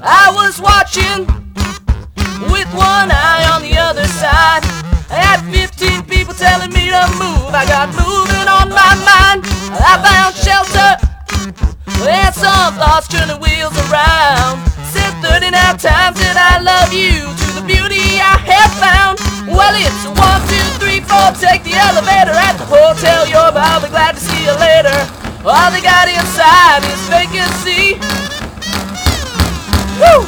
I was watching with one eye on the other side. I had 15 people telling me to move. I got moving on my mind. I found shelter and some thoughts turning wheels around. Said 39 times that I love you to the beauty I have found. Well, it's 1, 2, 3, 4. Take the elevator at the Hotel Yorba. I'll be glad to see you later. All they got inside is vacancy. Woo!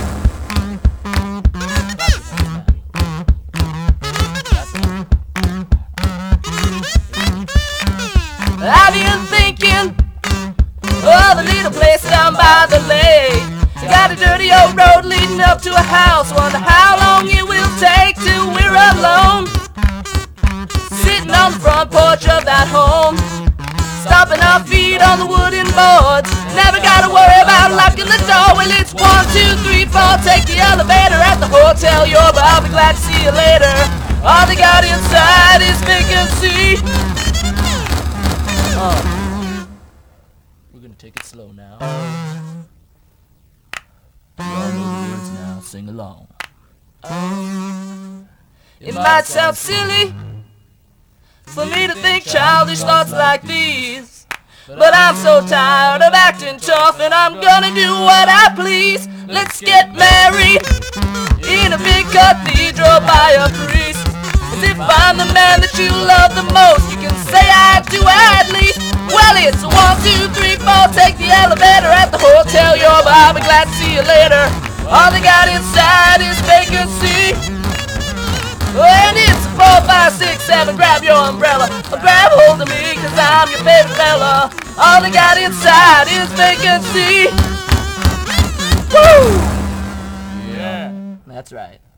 I've been thinking of the little place down by the lake. Got a dirty old road leading up to a house. Wonder how long it will take till we're alone. Sitting on the front porch of that home, stomping our feet on the wooden boards. Never gotta worry about locking the door. Well, it's 1, 2, 3, 4. Take the elevator at the Hotel Yorba. I'll be glad to see you later. All they got inside is vacancy. We're gonna take it slow now. You all know the words now, sing along. It might sound silly for me to think childish thoughts like these, but I'm so tired of acting tough, and I'm gonna do what I please. Let's get married in a big cathedral by a priest. As if I'm the man that you love the most, you can say I do at least. Well, it's 1, 2, 3, 4. Take the elevator at the Hotel Yorba. I'll be glad to see you later. All they got inside is vacancy. And it's 4, 5, 6, 7. Grab your umbrella, or grab hold of me, 'cause I'm your favorite fella. All they got inside is vacancy. Woo! Yeah. That's right.